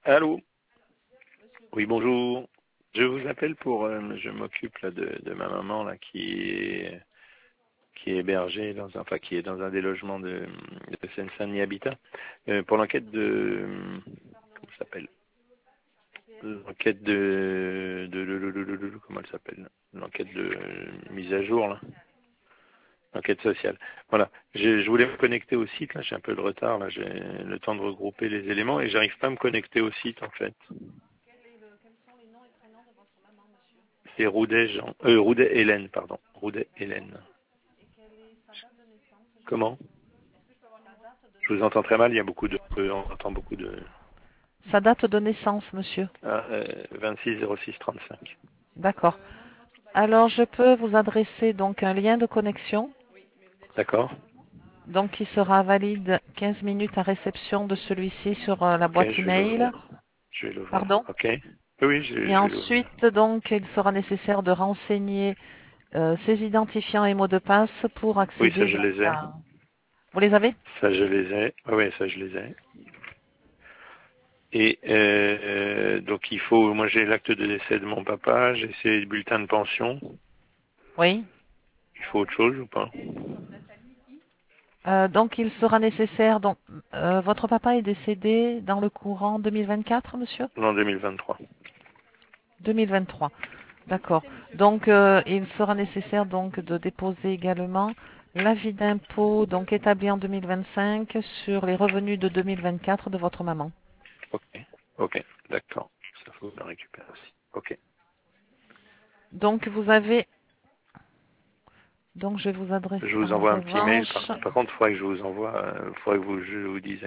Allô? Oui, bonjour. Je vous appelle pour, je m'occupe là de ma maman là qui est hébergée qui est dans un des logements de Seine-Saint-Denis Habitat, pour l'enquête comment ça s'appelle? L'enquête comment elle s'appelle? L'enquête de mise à jour là. Enquête sociale. Voilà. Je voulais me connecter au site, là, j'ai un peu de retard, là, j'ai le temps de regrouper les éléments et j'arrive pas à me connecter au site en fait. C'est Roudet Hélène, pardon. Roudet Hélène. Comment? Je vous entends très mal, il y a beaucoup de. On entend beaucoup de. Sa date de naissance, monsieur. 26 06 35. D'accord. Alors, je peux vous adresser donc un lien de connexion, D'accord. donc qui sera valide 15 minutes à réception de celui-ci sur la Ok, boîte je vais email. l'ouvrir. Je vais l'ouvrir. Pardon? Ok. Oui, Et je vais l'ouvrir. ensuite, donc, il sera nécessaire de renseigner ses identifiants et mots de passe pour Oui, ça accéder je donc les ai. à... Vous les avez? Ça je les ai. Oui, ça je les ai. Et donc il faut, moi j'ai l'acte de décès de mon papa, j'ai ses bulletins de pension. Oui. Il faut autre chose ou pas? Donc, il sera nécessaire... Donc, votre papa est décédé dans le courant 2024, monsieur? Non, 2023. 2023. D'accord. Donc, il sera nécessaire donc de déposer également l'avis d'impôt donc établi en 2025 sur les revenus de 2024 de votre maman. Ok. Ok. D'accord. Ça faut le récupérer aussi. Ok. Donc, vous avez... Donc, je vais vous Je adresser vous en envoie un petit mail. revanche... Par contre, il faudrait que je vous envoie, je vous dise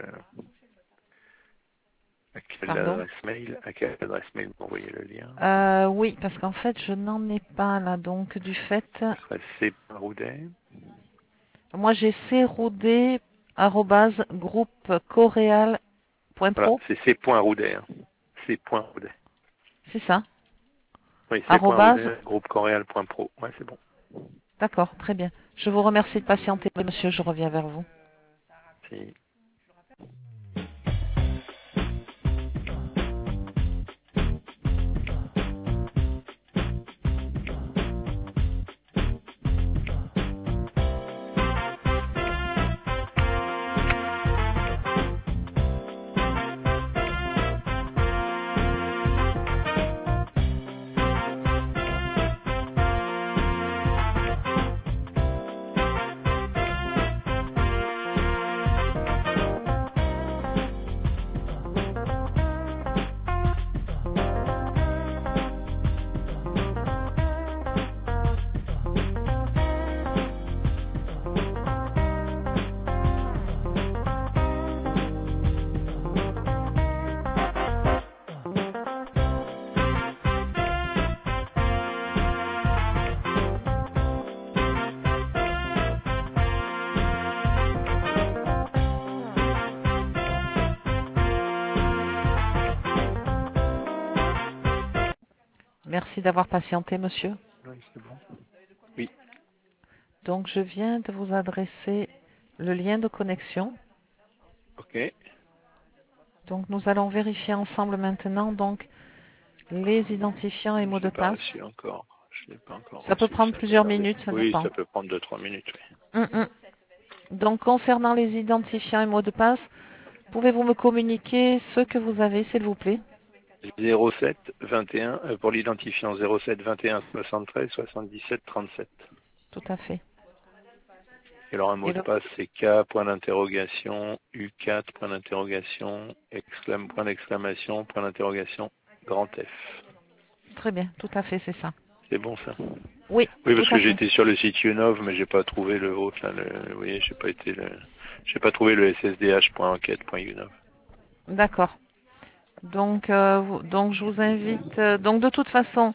à quelle Pardon? adresse mail vous envoyez le lien. Oui, parce qu'en fait, je n'en ai pas là. Donc, du fait... Ce serait c.roudet. Moi, j'ai croudet@groupecoreal.pro. Voilà, c'est c.roudet. Hein. c.roudet. C'est ça? Oui, Arrobase. c.roudet, groupecoréal.pro. Ouais, c'est bon. D'accord, très bien. Je vous remercie de patienter, monsieur. Je reviens vers vous. Si. Merci d'avoir patienté, monsieur. Oui, c'est bon. Oui. Donc, je viens de vous adresser le lien de connexion. Ok. Donc, nous allons vérifier ensemble maintenant donc les identifiants et mots Je de l'ai pas passe. reçu encore. Je l'ai pas encore Ça peut reçu. prendre Ça va plusieurs tarder. minutes, ça Oui, dépend. ça peut prendre 2-3 minutes. Hum, hum. Donc, concernant les identifiants et mots de passe, pouvez-vous me communiquer ce que vous avez, s'il vous plaît? 07 21 pour l'identifiant 07 21 73 77 37. Tout à fait. Et alors un mot Et de le... passe c'est K point d'interrogation U4 point d'interrogation point d'exclamation point d'interrogation grand F. Très bien, tout à fait, c'est ça. C'est bon ça. Oui, Oui tout parce à que fait. j'étais sur le site Unov mais j'ai pas trouvé le vôtre là. Vous voyez j'ai pas trouvé le sSDH.enquête.unov. D'accord. Donc, donc, je vous invite. Donc, de toute façon,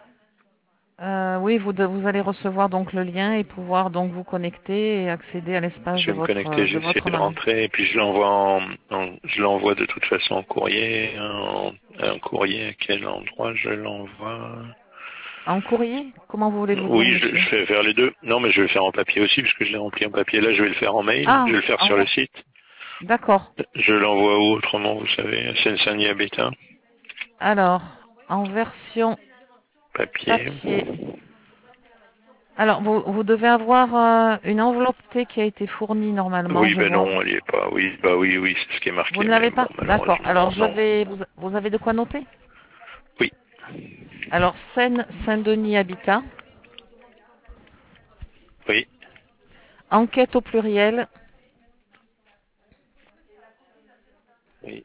oui, vous allez recevoir donc le lien et pouvoir donc vous connecter et accéder à l'espace Je vais me connecter, je de vais essayer votre de maman. rentrer et puis je l'envoie je l'envoie de toute façon en courrier. Un courrier à quel endroit je l'envoie? En courrier? Comment vous voulez-vous dire, Oui, monsieur? je vais faire les deux. Non, mais je vais le faire en papier aussi, puisque je l'ai rempli en papier. Là, je vais le faire en mail. Je Ah, vais le faire sur le site. D'accord. Je l'envoie où autrement, vous savez, à Seine-Saint-Denis Habitat. Alors, en version Papier. papier. Alors, vous devez avoir une enveloppe T qui a été fournie normalement, Oui, je ben vois. non, elle y est pas. Oui, bah oui, oui, c'est ce qui est Vous marqué, ne mais l'avez bon, pas? D'accord. Alors, malheureusement, je non. vais. Vous avez de quoi noter? Oui, Alors, Seine-Saint-Denis Habitat. oui, Enquête au pluriel. oui.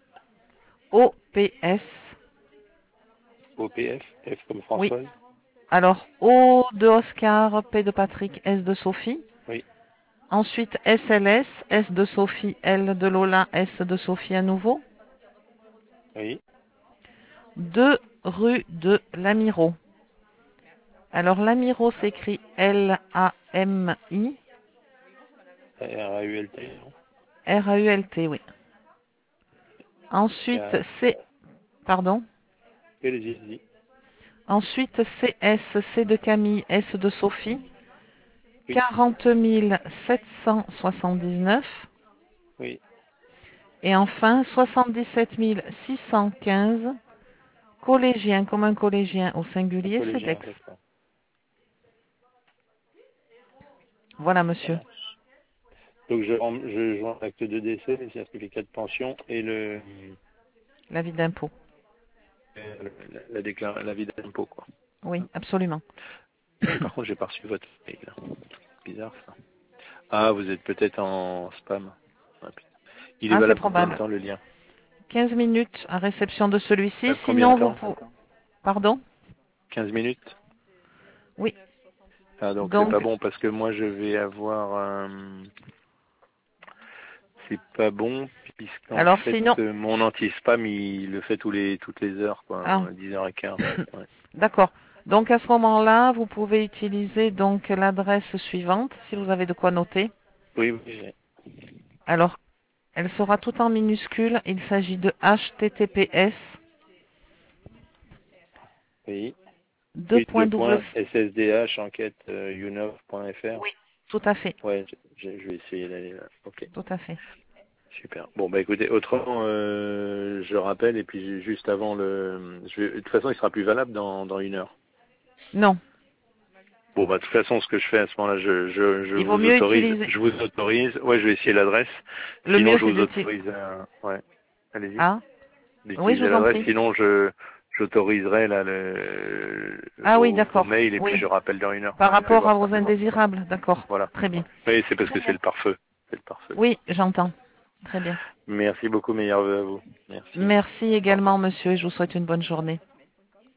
OPS. OPF, F comme Oui. Françoise. Alors, O de Oscar, P de Patrick, S de Sophie. Oui, Ensuite, SLS, S de Sophie, L de Lola, S de Sophie à nouveau. oui. 2 rue de Lamiro. Alors, Lamiro s'écrit L-A-M-I. R-A-U-L-T, non? R-A-U-L-T, oui. Il y a... Ensuite, pardon. Allez-y. Ensuite, CS, C de Camille, S de Sophie. Oui, 40 779. oui. Et enfin, 77 615. Collégien comme un collégien au Un singulier, collégien, CEDEX. d'accord. Voilà, Ça monsieur. marche. Donc je joins l'acte de décès, le certificat de pension et L'avis d'impôt. l'avis d'impôt, quoi. Oui, absolument. Par contre, j'ai pas reçu votre mail. Bizarre, ça. Ah, vous êtes peut-être en spam. Ah, putain. Il est Ah, c'est valable combien de probable. temps, le lien? 15 minutes à réception de celui-ci. Combien de Sinon, vous temps? pouvez... Pardon? 15 minutes? Oui. Ah, donc c'est pas Donc, bon parce que moi je vais avoir c'est pas bon puisqu'en alors fait sinon... mon anti-spam il le fait toutes les heures, Ah, quoi, 10h15. Ouais. d'accord. Donc, à ce moment-là, vous pouvez utiliser donc l'adresse suivante, si vous avez de quoi noter. Oui, oui, Alors, elle sera tout en minuscule. Il s'agit de https oui. deux Oui, points deux W. points, SSDH, enquête, younov.fr. Oui, tout à fait. Ouais, je vais essayer d'aller là. Ok, Tout à fait. super. Bon, bah écoutez, autrement, je rappelle, et puis juste avant de toute façon, il sera plus valable dans 1 heure. Non, Bon, bah de toute façon, ce que je fais à ce moment-là, il vaut mieux utiliser. je vous autorise, ouais, je vais essayer l'adresse. Le Sinon, mieux, je c'est vous d'utiliser. autorise ouais, allez-y, Ah, oui, je d'utiliser vous en l'adresse. prie. Sinon, j'autoriserai là Ah oui, vos d'accord. mails et puis Oui. je rappelle dans 1 heure. Par Ouais, je vais rapport à voir ça. vos indésirables. D'accord. Voilà. Très bien. Oui, c'est parce Très que c'est bien. le pare-feu. C'est le pare-feu. Oui, j'entends. Très bien. Merci beaucoup, meilleurs vœux à vous. Merci. Merci Au revoir. également, monsieur, et je vous souhaite une bonne journée.